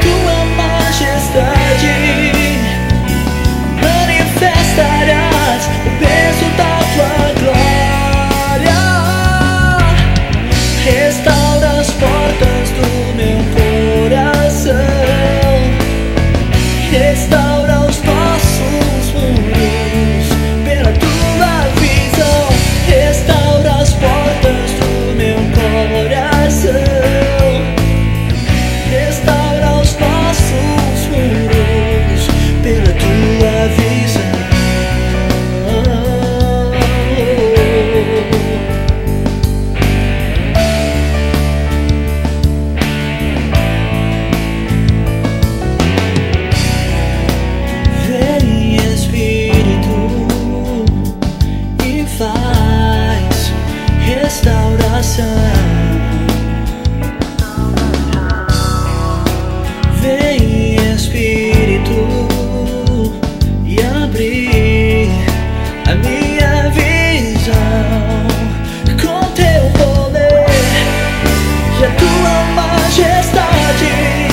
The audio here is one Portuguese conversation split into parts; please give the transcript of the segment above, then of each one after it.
tua majestade, manifestarás o peso da tua glória. Restaura as portas do meu coração, restaura os nossos muros pela tua visão. Restaura as portas do meu coração, restaura os nossos muros pela tua visão. Vem Espírito e faz restauração. Vem Espírito e abrir a minha visão com teu poder e a tua majestade.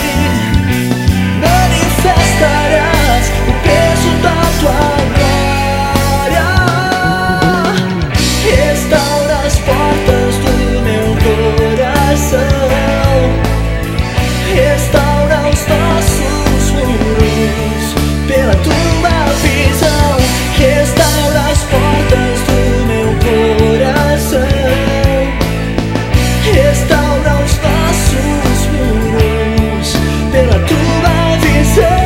Manifestarás o peso da tua glória. Restaura as portas do meu coração, restaura os nossos muros pela tua visão. Restaura as portas do meu coração, restaura os nossos muros pela tua visão.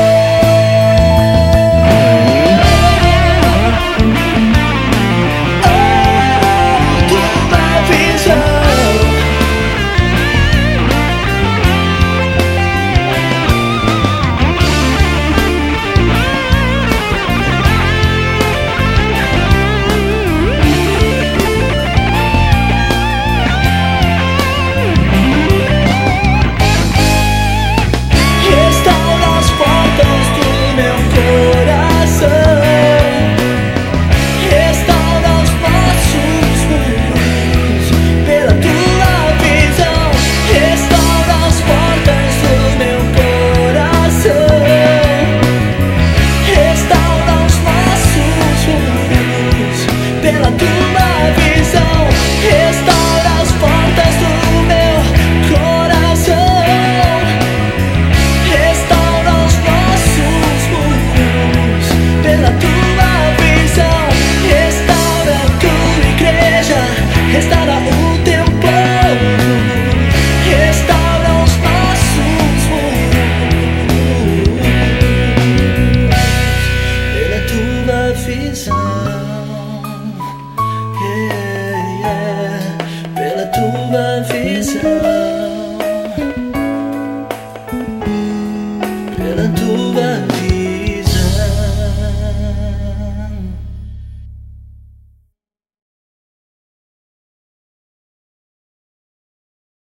Pela tua visão, restaura as portas do meu coração, restaura os nossos muros pela tua visão. Restaura a tua igreja, restaura o teu povo, restaura os nossos muros pela tua visão. Pela tua visão, pela tua visão.